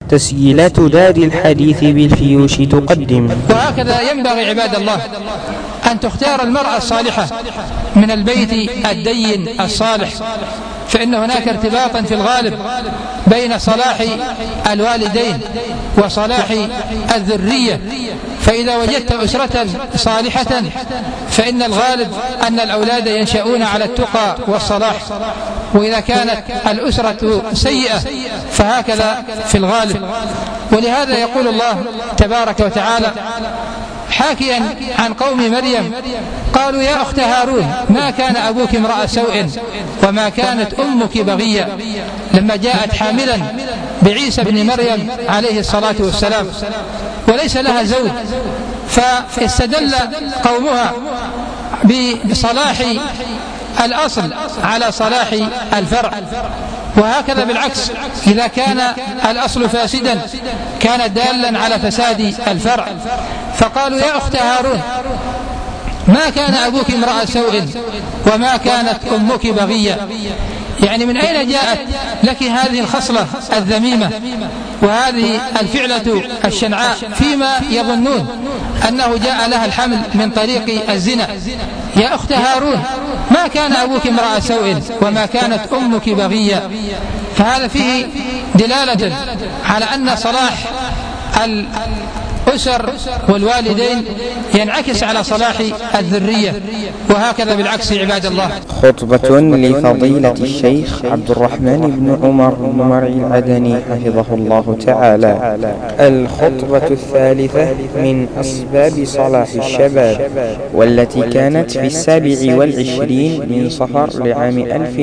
تسجيلات دار الحديث بالفيوش تقدم. وهكذا ينبغي عباد الله أن تختار المرأة الصالحة من البيت الدين الصالح، فإن هناك ارتباطا في الغالب بين صلاح الوالدين وصلاح الذرية، فإذا وجدت أسرة صالحة فإن الغالب أن الأولاد ينشأون على التقى والصلاح، وإذا كانت الأسرة سيئة فهكذا في الغالب. ولهذا يقول الله تبارك وتعالى حاكيا عن قوم مريم قالوا يا أخت هارون ما كان أبوك امرأ سوء وما كانت أمك بغية، لما جاءت حاملا بعيسى بن مريم عليه الصلاة والسلام وليس لها زوج، فاستدل قومها بصلاح الأصل على صلاح الفرع، وهكذا بالعكس إذا كان الأصل فاسدا كان دالا على فساد الفرع. فقالوا يا أخت هارون ما كان أبوك امرأ سوء وما كانت أمك بغية، يعني من أين جاءت لك هذه الخصلة الذميمة وهذه الفعلة الشنعاء فيما يظنون أنه جاء لها الحمل من طريق الزنا؟ يا أخت هارون ما كان أبوك امرأ سوء وما كانت أمك بغية. فهذا فيه دلالة على أن صلاح الأسر والوالدين ينعكس على صلاح الذرية، وهكذا بالعكس عباد الله. خطبة لفضيلة الشيخ عبد الرحمن بن عمر مرعي العدني حفظه الله تعالى. الخطبة الثالثة من أسباب صلاح الشباب، والتي كانت في 27 من صفر لعام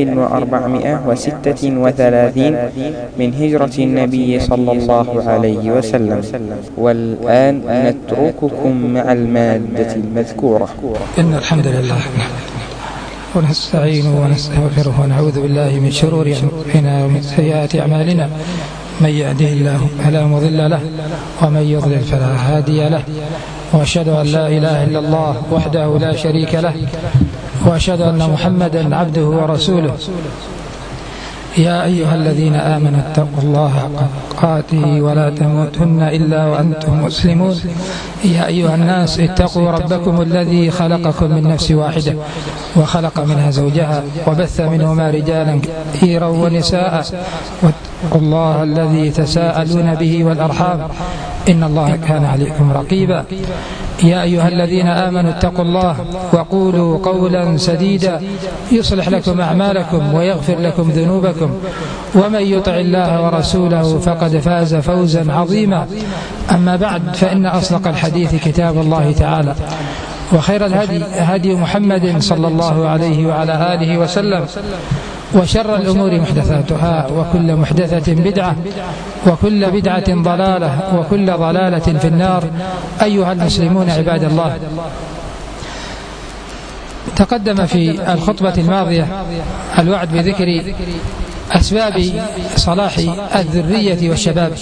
1436 من هجرة النبي صلى الله عليه وسلم. والآن نترككم مع المادة المذكورة. إن الحمد لله ونستعينه ونستغفره ونعوذ بالله من شرور أنفسنا ومن سيئات أعمالنا، من يهده الله فلا مضل له ومن يضلل فلا هادي له، وأشهد أن لا إله إلا الله وحده لا شريك له، وأشهد أن محمدا عبده ورسوله. يا أيها الذين آمنوا اتقوا الله حق تقاته ولا تموتن إلا وأنتم مسلمون. يا أيها الناس اتقوا ربكم الذي خلقكم من نفس واحدة وخلق منها زوجها وبث منهما رجالا كثيرا ونساء، واتقوا الله الذي تساءلون به والأرحام إن الله كان عليكم رقيبا. يا أيها الذين آمنوا اتقوا الله وقولوا قولا سديدا يصلح لكم أعمالكم ويغفر لكم ذنوبكم، ومن يطع الله ورسوله فقد فاز فوزا عظيما. أما بعد، فإن أصدق الحديث كتاب الله تعالى، وخير الهدي هدي محمد صلى الله عليه وعلى آله وسلم، وشر الأمور محدثاتها وكل محدثة بدعة وكل بدعة ضلالة وكل ضلالة في النار. أيها المسلمون عباد الله، تقدم في الخطبة الماضية الوعد بذكر أسباب صلاح الذرية والشباب.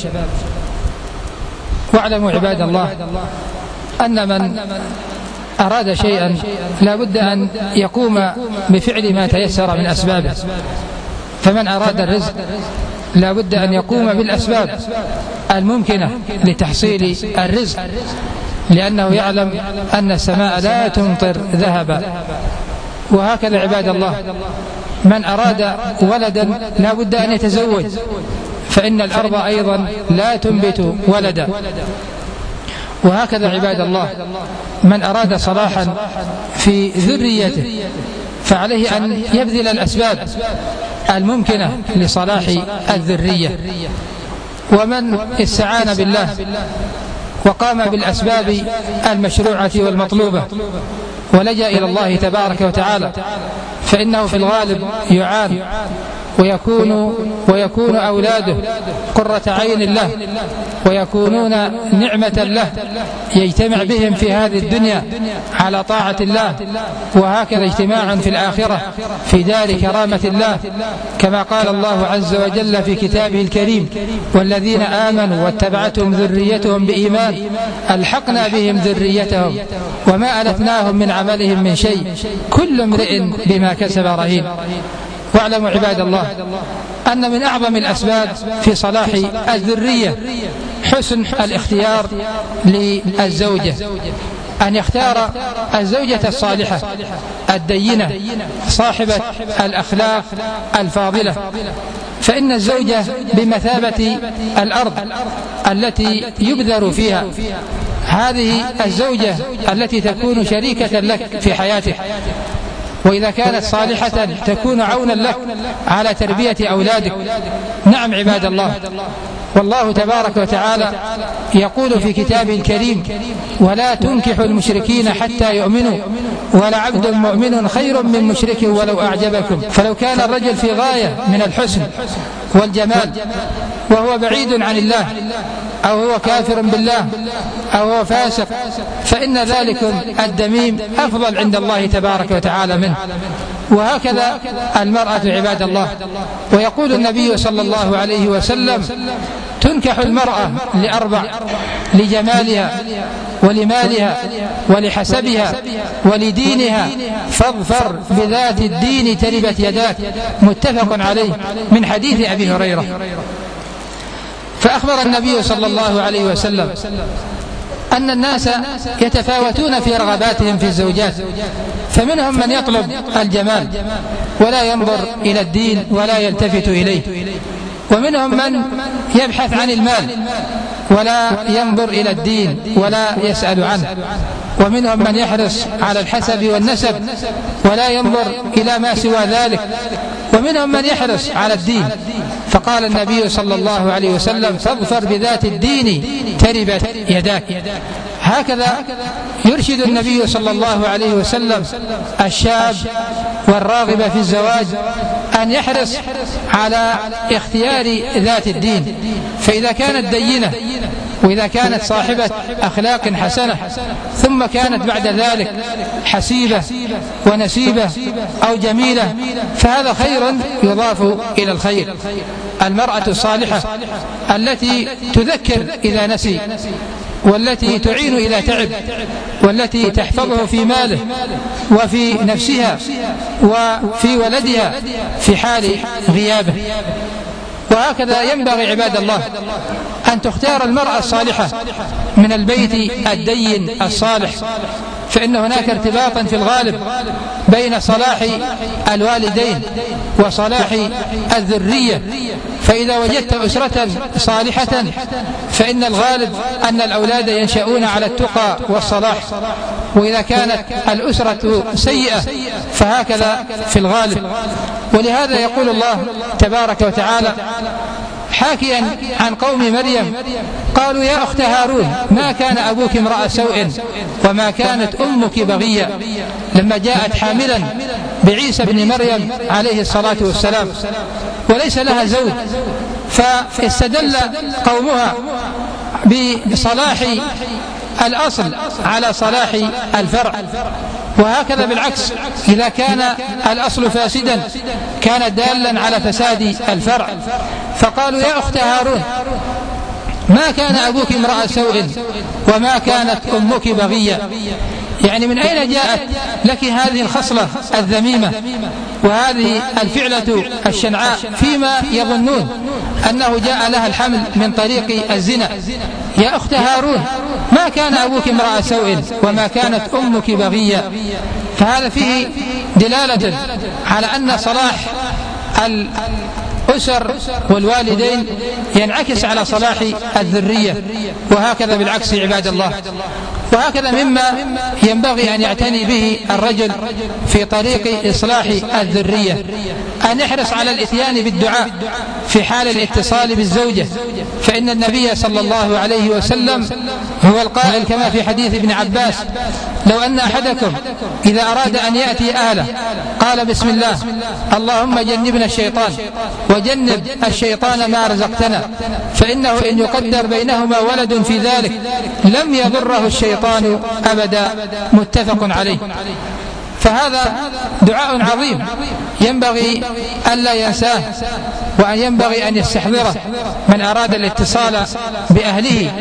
واعلموا عباد الله أن من أراد شيئا لا بد أن يقوم بفعل ما تيسر من أسبابه، فمن أراد الرزق لا بد أن يقوم بالأسباب الممكنة لتحصيل الرزق، لأنه يعلم أن السماء لا تمطر ذهبا. وهكذا عباد الله من أراد ولدا لا بد أن يتزوج، فإن الأرض أيضا لا تنبت ولدا. وهكذا عباد الله من أراد صلاحا في ذريته فعليه أن يبذل الأسباب الممكنة لصلاح الذرية. ومن استعان بالله وقام بالأسباب المشروعة والمطلوبة ولجأ إلى الله تبارك وتعالى فإنه في الغالب يعان ويكون أولاده قرة عين له ويكونون نعمة له، يجتمع بهم في هذه الدنيا على طاعة الله، وهكذا اجتماع في الآخرة في دار كرامة الله، كما قال الله عز وجل في كتابه الكريم: والذين آمنوا واتبعتهم ذريتهم بإيمان ألحقنا بهم ذريتهم وما ألتناهم من عملهم من شيء كل امرئ بما كسب رهين. واعلموا عباد الله أن من أعظم الأسباب في صلاح الذرية حسن الاختيار للزوجة، أن يختار الزوجة الصالحة الدينة صاحبة الأخلاق الفاضلة، فإن الزوجة بمثابة الأرض التي يبذر فيها. هذه الزوجة التي تكون شريكة لك في حياتك، وإذا كانت صالحة تكون عونا لك على تربية أولادك. نعم عباد الله، والله تبارك وتعالى يقول في كتابه الكريم: ولا تنكحوا المشركين حتى يؤمنوا ولعبد مؤمن خير من مشرك ولو أعجبكم. فلو كان الرجل في غاية من الحسن والجمال وهو بعيد عن الله، أو هو كافر بالله، أو هو فاسق، فإن ذلك الدميم أفضل عند الله تبارك وتعالى منه. وهكذا المرأة عباد الله. ويقول النبي صلى الله عليه وسلم: تنكح المرأة لأربع: لجمالها ولمالها ولحسبها ولدينها، فاظفر بذات الدين تربت يداك. متفق عليه من حديث أبي هريرة. فأخبر النبي صلى الله عليه وسلم أن الناس يتفاوتون في رغباتهم في الزوجات، فمنهم من يطلب الجمال ولا ينظر إلى الدين ولا يلتفت إليه، ومنهم من يبحث عن المال ولا ينظر إلى الدين ولا يسأل عنه، ومنهم من يحرص على الحسب والنسب ولا ينظر إلى ما سوى ذلك، ومنهم من يحرص على الدين. فقال النبي صلى الله عليه وسلم: فاظفر بذات الدين تربت يداك. هكذا يرشد النبي صلى الله عليه وسلم الشاب والراغب في الزواج أن يحرص على اختيار ذات الدين، فإذا كانت دينة وإذا كانت صاحبة أخلاق حسنة ثم كانت بعد ذلك حسيبة ونسيبة أو جميلة، فهذا خير يضاف إلى الخير. المرأة الصالحة التي تذكر إذا نسي، والتي تعين إذا تعب، والتي تحفظه في ماله وفي نفسها وفي ولدها في حال غيابه. وهكذا ينبغي عباد الله أن تختار المرأة الصالحة من البيت الدين الصالح، فإن هناك ارتباطا في الغالب بين صلاح الوالدين وصلاح الذرية. فإذا وجدت أسرة صالحة فإن الغالب أن الأولاد ينشأون على التقى والصلاح، وإذا كانت الأسرة سيئة فهكذا في الغالب. ولهذا يقول الله تبارك وتعالى حاكيا عن قوم مريم: قالوا يا أخت هارون ما كان أبوك امرأ سوء وما كانت أمك بغيا، لما جاءت حاملا بعيسى بن مريم عليه الصلاة والسلام وليس لها زوج، فاستدل قومها بصلاح الأصل على صلاح الفرع. وهكذا بالعكس، إذا كان الأصل فاسدا كان دالا على فساد الفرع. فقالوا يا أخت هارون ما كان أبوك امرأ سوء وما كانت أمك بغيا، يعني من أين جاءت لك هذه الخصلة الذميمة وهذه الفعلة الشنعاء، فيما يظنون أنه جاء لها الحمل من طريق الزنا. يا أخت هارون ما كان أبوك امرأ سوء وما كانت أمك بغيا. فهذا فيه دلالة على أن صلاح الأسر والوالدين ينعكس على صلاح الذرية، وهكذا بالعكس عباد الله. وهكذا مما ينبغي أن يعتني به الرجل في طريق إصلاح الذرية أن يحرص على الإتيان بالدعاء في حال الاتصال بالزوجة، فإن النبي صلى الله عليه وسلم هو القائل كما في حديث ابن عباس: لو أن أحدكم إذا أراد أن يأتي أهله قال بسم الله اللهم جنبنا الشيطان وجنب الشيطان ما رزقتنا، فإنه إن يقدر بينهما ولد في ذلك لم يضره الشيطان أبدا. متفق عليه. فهذا دعاء عظيم ينبغي أن لا ينساه، وأن ينبغي أن يستحضره من أراد الاتصال بأهله،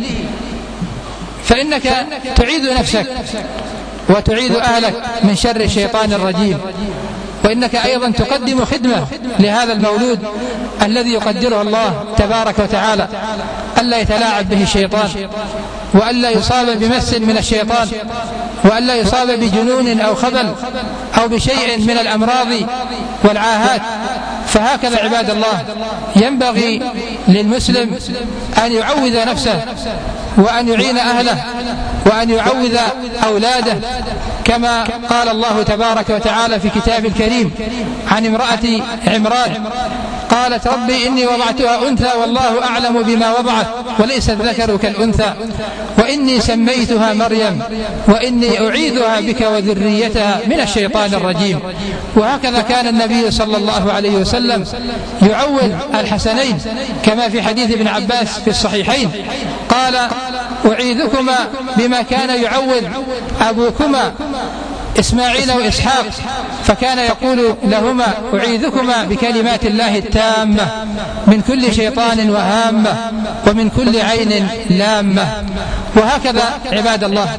فإنك تعيذ نفسك وتعيذ أهلك من شر الشيطان الرجيم. وإنك أيضا تقدم خدمة لهذا المولود الذي يقدره الله تبارك وتعالى، ألا يتلاعب به الشيطان، وألا يصاب بمس من الشيطان، وألا يصاب بجنون أو خبل أو بشيء من الأمراض والعاهات. فهكذا عباد الله ينبغي للمسلم أن يعوذ نفسه وأن يعين أهله وأن يعوذ أولاده، كما قال الله تبارك وتعالى في كتاب الكريم عن امرأة عمران قالت ربي إني وضعتها أنثى والله أعلم بما وضعت وليس الذكر كالأنثى وإني سميتها مريم وإني أعيذها بك وذريتها من الشيطان الرجيم. وهكذا كان النبي صلى الله عليه وسلم يعوذ الحسنين كما في حديث ابن عباس في الصحيحين قال أعيذكما بما كان يعوذ أبوكما إسماعيل وإسحاق، فكان يقول لهما أعيذكما بكلمات الله التامة من كل شيطان وهامة ومن كل عين لامة. وهكذا عباد الله،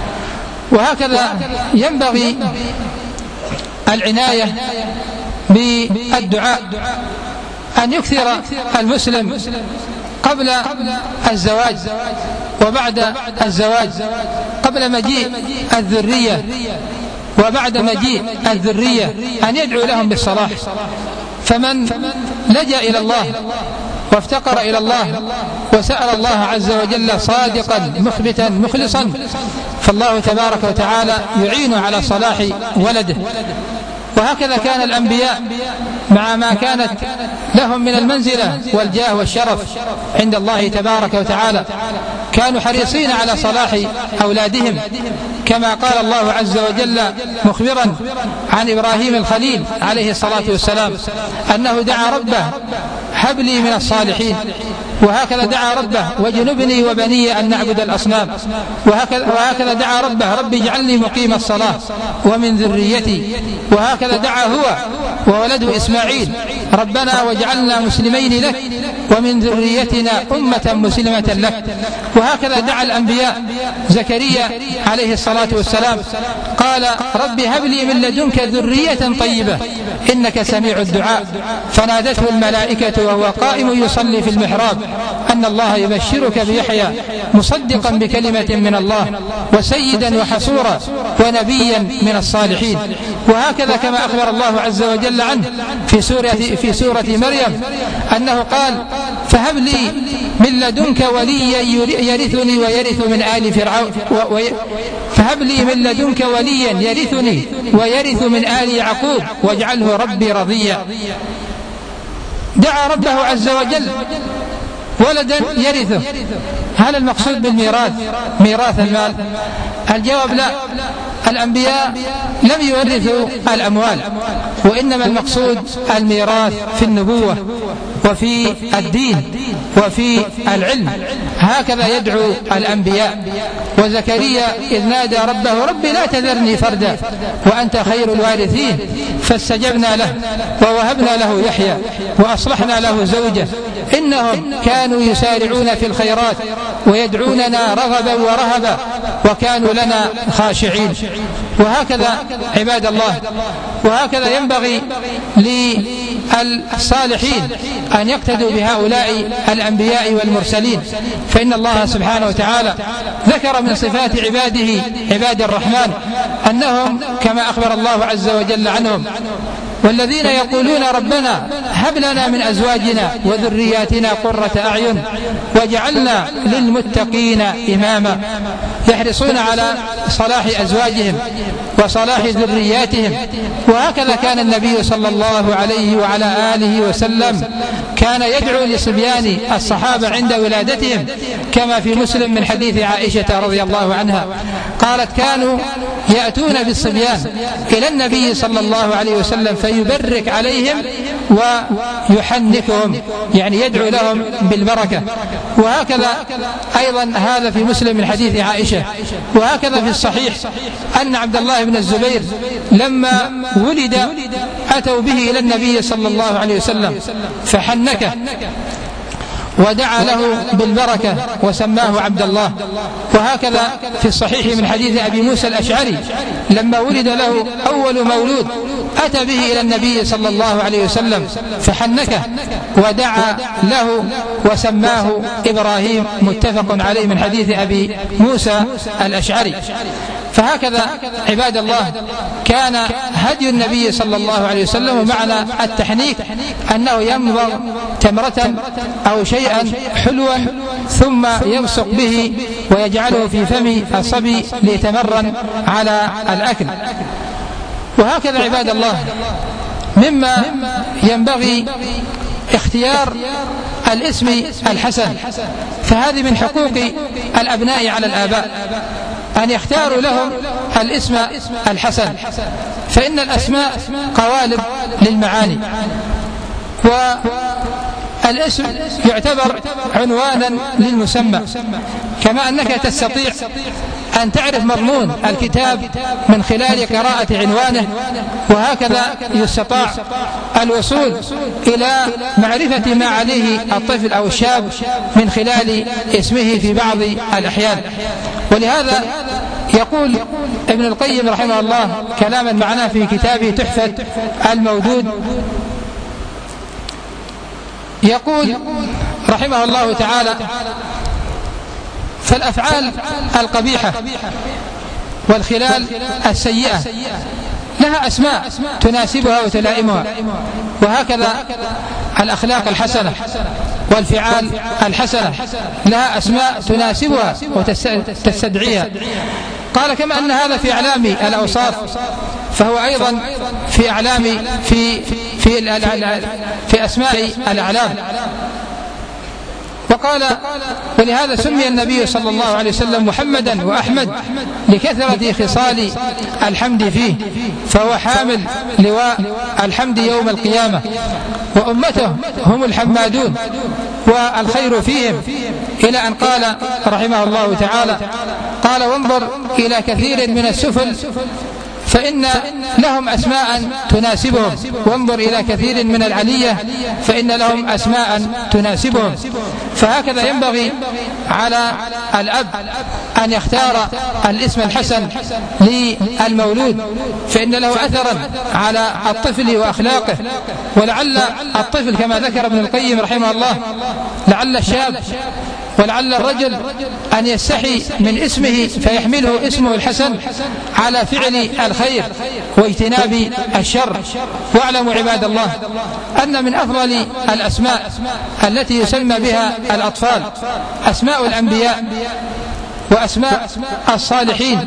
وهكذا ينبغي العناية بالدعاء، أن يكثر المسلم قبل الزواج وبعد الزواج، قبل مجيء الذرية وبعد مجيء الذرية، أن يدعو لهم بالصلاح. فمن لجأ إلى الله وافتقر إلى الله وسأل الله عز وجل صادقا مخبتا مخلصا، فالله تبارك وتعالى يعينه على صلاح ولده. وهكذا كان الأنبياء مع ما كانت لهم من المنزلة والجاه والشرف عند الله تبارك وتعالى كانوا حريصين على صلاح أولادهم، كما قال الله عز وجل مخبرا عن إبراهيم الخليل عليه الصلاة والسلام أنه دعا ربه هب لي من الصالحين، وهكذا دعا ربه وجنبني وبني أن نعبد الأصنام، وهكذا دعا ربه ربي اجعلني مقيم الصلاة ومن ذريتي، وهكذا دعا هو وولده إسماعيل ربنا واجعلنا مسلمين لك ومن ذريتنا أمة مسلمة لك. وهكذا دعا الأنبياء زكريا عليه الصلاة والسلام قال ربي هب لي من لدنك ذرية طيبة إنك سميع الدعاء، فنادته الملائكة وهو قائم يصلي في المحراب أن الله يبشرك بيحيى مصدقا بكلمة من الله وسيدا وحصورا ونبيا من الصالحين. وهكذا كما أخبر الله عز وجل عنه في سورة مريم أنه قال فهب لي من لدنك وليا يرثني ويرث من آل فرعون فهب لي من لدنك وليا يرثني ويرث من آل يعقوب واجعله ربي رضيا. دعا ربه عز وجل ولدا يرثه. هل المقصود بالميراث ميراث المال؟ الجواب لا، الأنبياء لم يورثوا الأموال، وإنما المقصود الميراث في النبوة وفي الدين وفي العلم. هكذا يدعو الأنبياء. وزكريا إذ نادى ربه ربي لا تذرني فردا وأنت خير الوارثين فاستجبنا له ووهبنا له يحيى وأصلحنا له زوجه إنهم كانوا يسارعون في الخيرات ويدعوننا رغبا ورهبا وكانوا لنا خاشعين. وهكذا عباد الله، وهكذا ينبغي للصالحين أن يقتدوا بهؤلاء الأنبياء والمرسلين، فإن الله سبحانه وتعالى ذكر من صفات عباده عباد الرحمن أنهم كما أخبر الله عز وجل عنهم والذين يقولون ربنا هب لنا من أزواجنا وذرياتنا قرة أعين واجعلنا للمتقين إماما، يحرصون على صلاح أزواجهم وصلاح ذرياتهم. وهكذا كان النبي صلى الله عليه وعلى آله وسلم كان يدعو لصبيان الصحابة عند ولادتهم، كما في مسلم من حديث عائشة رضي الله عنها قالت كانوا يأتون بالصبيان إلى النبي صلى الله عليه وسلم فيبرك عليهم ويحنكهم، يعني يدعو لهم بالبركة. وهكذا أيضا هذا في مسلم من حديث عائشة. وهكذا في الصحيح أن عبد الله بن الزبير لما ولد أتوا به إلى النبي صلى الله عليه وسلم فحنكه ودعا له بالبركة وسماه عبد الله. وهكذا في الصحيح من حديث أبي موسى الأشعري لما ولد له أول مولود أتى به إلى النبي صلى الله عليه وسلم فحنكه ودعا له وسماه إبراهيم، متفق عليه من حديث أبي موسى الأشعري. فهكذا عباد الله كان هدي النبي صلى الله عليه وسلم. ومعنى التحنيك أنه يمضغ تمرة أو شيئا حلوا ثم يبصق به ويجعله في فم الصبي ليتمرن على الأكل. وهكذا عباد الله مما ينبغي اختيار الاسم الحسن، فهذه من حقوق الأبناء على الآباء أن يختاروا لهم الاسم الحسن، فإن الأسماء قوالب للمعاني، والاسم يعتبر عنوانا للمسمى، كما أنك تستطيع أن تعرف مضمون الكتاب من خلال قراءة عنوانه، وهكذا يستطاع الوصول إلى معرفة ما عليه الطفل أو الشاب من خلال اسمه في بعض الأحيان. ولهذا يقول ابن القيم رحمه الله كلاما معناه في كتابه تحفة المودود، يقول رحمه الله تعالى: فالأفعال القبيحة والخلال السيئة لها أسماء تناسبها وتلائمها، وهكذا الأخلاق الحسنة والفعال الحسنة لها أسماء تناسبها وتستدعيها. قال: كما أن هذا في أعلام الأوصاف فهو أيضا في أعلام في أسماء الأعلام. وقال: ولهذا سمي النبي صلى الله عليه وسلم محمدا وأحمد لكثرة خصال الحمد فيه، فهو حامل لواء الحمد يوم القيامة، وأمته هم الحمادون والخير فيهم، إلى أن قال رحمه الله تعالى: قال: وانظر إلى كثير من السفل فإن لهم أسماء تناسبهم، وانظر إلى كثير من العلية فإن لهم أسماء تناسبهم. فهكذا ينبغي على الأب أن يختار الاسم الحسن للمولود، فإن له أثرا على الطفل وأخلاقه. ولعل الطفل كما ذكر ابن القيم رحمه الله، لعل الشاب ولعل الرجل أن يستحي من اسمه فيحمله اسمه الحسن على فعل الخير واجتناب الشر. واعلموا عباد الله أن من أفضل الأسماء التي يسمى بها الأطفال أسماء الأنبياء وأسماء الصالحين،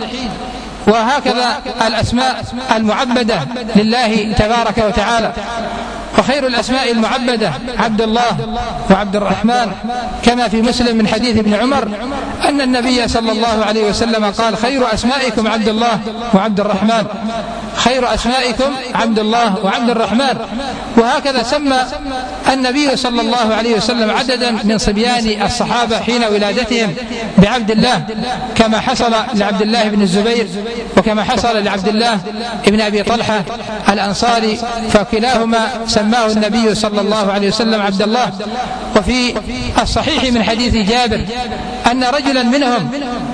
وهكذا الأسماء المعبدة لله تبارك وتعالى. وخير الأسماء المعبدة عبد الله وعبد الرحمن، كما في مسلم من حديث ابن عمر أن النبي صلى الله عليه وسلم قال: خير أسمائكم عبد الله وعبد الرحمن، خير أسمائكم عبد الله وعبد الرحمن. وهكذا سمى النبي صلى الله عليه وسلم عددا من صبيان الصحابة حين ولادتهم بعبد الله، كما حصل لعبد الله بن الزبير وكما حصل لعبد الله بن أبي طلحة الأنصاري، فكلاهما سماه النبي صلى الله عليه وسلم عبد الله. وفي الصحيح من حديث جابر أن رجلا منهم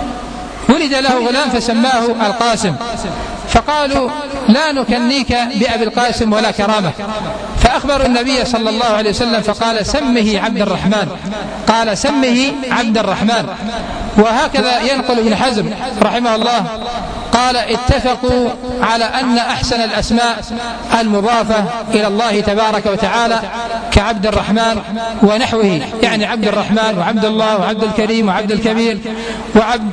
ولد له غلام فسماه القاسم، فقالوا: لا نكنيك بأبي القاسم ولا كرامة. فأخبر النبي صلى الله عليه وسلم فقال: سمه عبد الرحمن، قال: سمه عبد الرحمن. وهكذا ينقل ابن حزم رحمه الله قال: اتفقوا على أن أحسن الأسماء المضافة إلى الله تبارك وتعالى كعبد الرحمن ونحوه، يعني عبد الرحمن وعبد الله وعبد الكريم وعبد الكبير وعبد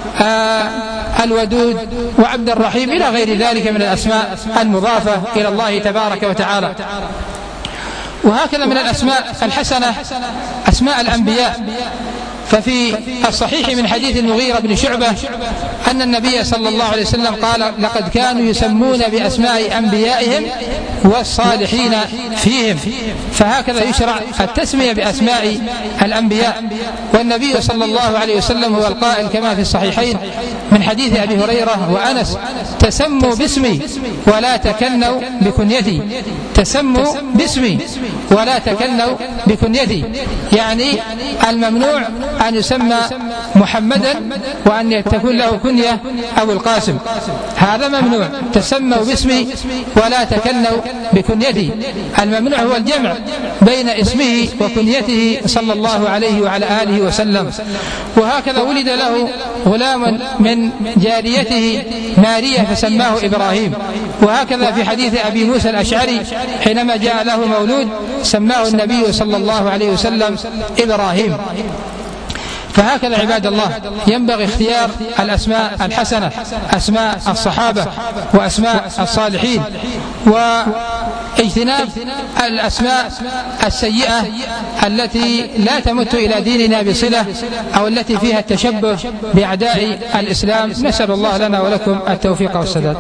الودود وعبد الرحيم إلى غير ذلك من الأسماء المضافة إلى الله تبارك وتعالى. وهكذا من الأسماء الحسنة أسماء الأنبياء، ففي الصحيح من حديث المغيرة بن شعبة أن النبي صلى الله عليه وسلم قال: لقد كانوا يسمون بأسماء أنبيائهم والصالحين فيهم. فهكذا يشرع التسمية بأسماء الأنبياء. والنبي صلى الله عليه وسلم هو القائل كما في الصحيحين من حديث أبي هريرة وأنس: تسموا باسمي ولا تكنوا بكنيتي. تسموا باسمي ولا تكنوا بكنيتي، يعني الممنوع أن يسمى محمدا وأن تكون له كنية أو القاسم، هذا ممنوع. تسموا باسمي ولا تكنوا بكنيتي. الممنوع هو الجمع بين اسمه وكنيته صلى الله عليه وعلى آله وسلم. وهكذا ولد له غلام من جاريته مارية فسماه إبراهيم. وهكذا في حديث أبي موسى الأشعري حينما جاء له مولود سماه النبي صلى الله عليه وسلم إبراهيم. فهكذا عباد الله ينبغي اختيار الأسماء الحسنة، أسماء الصحابة وأسماء الصالحين، واجتناب الأسماء السيئة التي لا تمت إلى ديننا بصلة أو التي فيها التشبه بأعداء الإسلام. نسأل الله لنا ولكم التوفيق والسداد.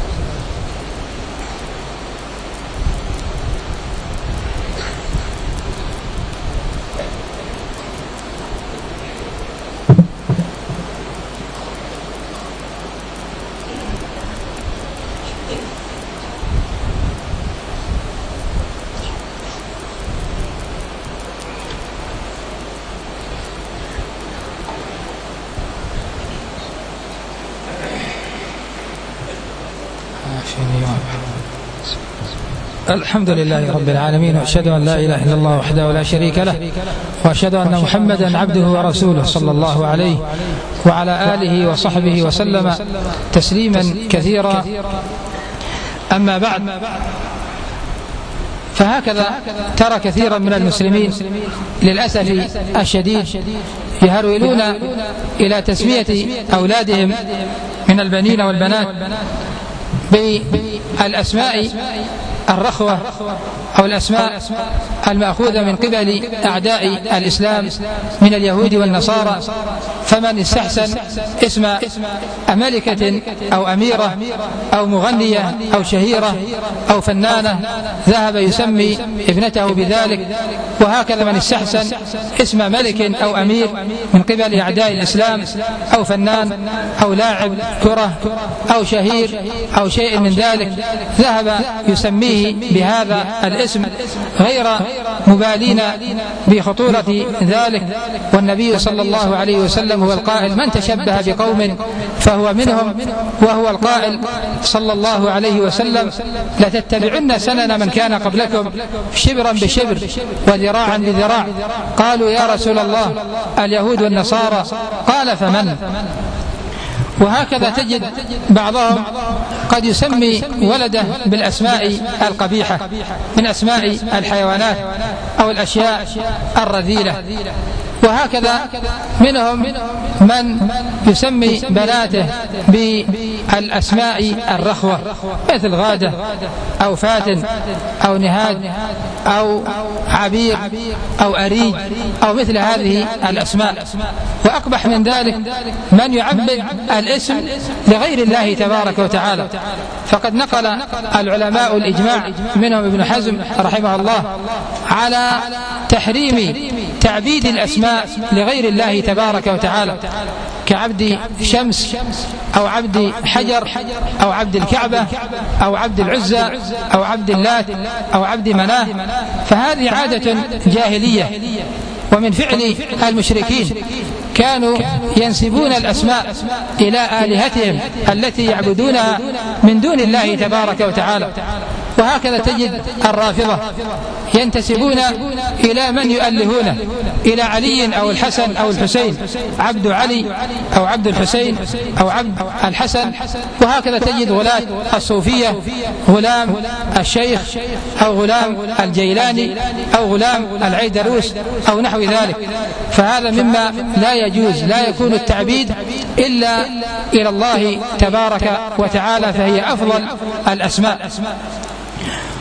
الحمد لله رب العالمين، وأشهد أن لا إله إلا الله وحده لا شريك له، وأشهد أن محمدا عبده ورسوله صلى الله عليه وعلى آله وصحبه وسلم تسليما كثيرا. أما بعد، فهكذا ترى كثيرا من المسلمين للأسف الشديد يهرولون إلى تسمية أولادهم من البنين والبنات بالأسماء الرخوة أو الأسماء المأخوذة من قبل أعداء الإسلام من اليهود والنصارى. فمن استحسن اسم ملكة أو أميرة أو مغنية أو شهيرة أو فنانة ذهب يسمي ابنته بذلك. وهكذا من استحسن اسم ملك أو أمير من قبل أعداء الإسلام أو فنان أو لاعب كرة أو شهير أو شيء من ذلك ذهب يسميه بهذا الاسم غير مبالين بخطورة ذلك. والنبي صلى الله عليه وسلم هو القائل: من تشبه بقوم فهو منهم. وهو القائل صلى الله عليه وسلم: لتتبعن سنن من كان قبلكم شبرا بشبر وذراعا بذراع. قالوا: يا رسول الله اليهود والنصارى؟ قال: فمن؟ وهكذا تجد بعضهم قد يسمي ولده بالأسماء القبيحة من أسماء الحيوانات أو الأشياء الرذيلة. وهكذا منهم من يسمي بناته بالأسماء الرخوة مثل غادة أو فاتن أو نهاد أو عبير أو أريج أو مثل هذه الأسماء. وأقبح من ذلك من يعبد الاسم لغير الله تبارك وتعالى. فقد نقل العلماء الإجماع منهم ابن حزم رحمه الله على تحريم تعبيد الأسماء لغير الله تبارك وتعالى، كعبد شمس أو عبد حجر أو عبد الكعبة أو عبد العزى أو عبد اللات أو عبد مناه. فهذه عادة جاهلية ومن فعل المشركين، كانوا ينسبون الأسماء إلى آلهتهم التي يعبدونها من دون الله تبارك وتعالى. وهكذا تجد الرافضة ينتسبون إلى من يؤلهونه، إلى علي أو الحسن أو الحسين، عبد علي أو عبد الحسين أو عبد الحسن. وهكذا تجد غلاة الصوفية غلام الشيخ أو غلام الجيلاني أو غلام العيدروس أو نحو ذلك. فهذا مما لا يجوز، لا يكون التعبيد إلا إلى الله تبارك وتعالى، فهي أفضل الأسماء.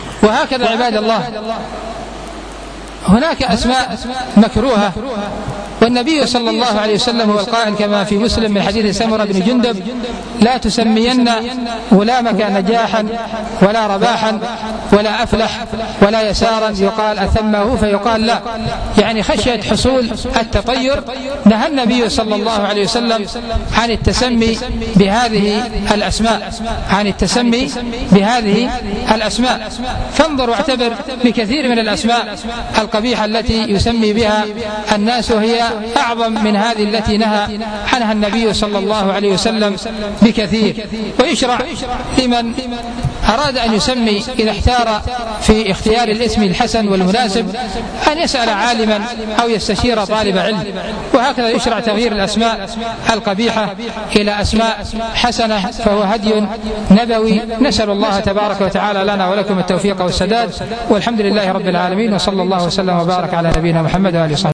وهكذا عباد الله هناك أسماء مكروهة والنبي صلى الله عليه وسلم هو القائل كما في مسلم من حديث سمرة بن جندب: لا تسمين غلامك نجاحا ولا رباحا ولا أفلح ولا يسارا يقال أثمه فيقال لا، يعني خشية حصول التطير. نهى النبي صلى الله عليه وسلم عن التسمي بهذه الأسماء، عن التسمي بهذه الأسماء. فانظر واعتبر بكثير من الأسماء القبيحة التي يسمي بها الناس، وهي أعظم من هذه التي نهى عنها النبي صلى الله عليه وسلم بكثير. ويشرع لمن أراد أن يسمي إذا احتار في اختيار الاسم الحسن والمناسب أن يسأل عالما أو يستشير طالب علم، وهكذا يشرع تغيير الأسماء القبيحة إلى أسماء حسنة، فهو هدي نبوي. نسأل الله تبارك وتعالى لنا ولكم التوفيق والسداد، والحمد لله رب العالمين، وصلى الله وسلم وبارك على نبينا محمد وآله وصحبه.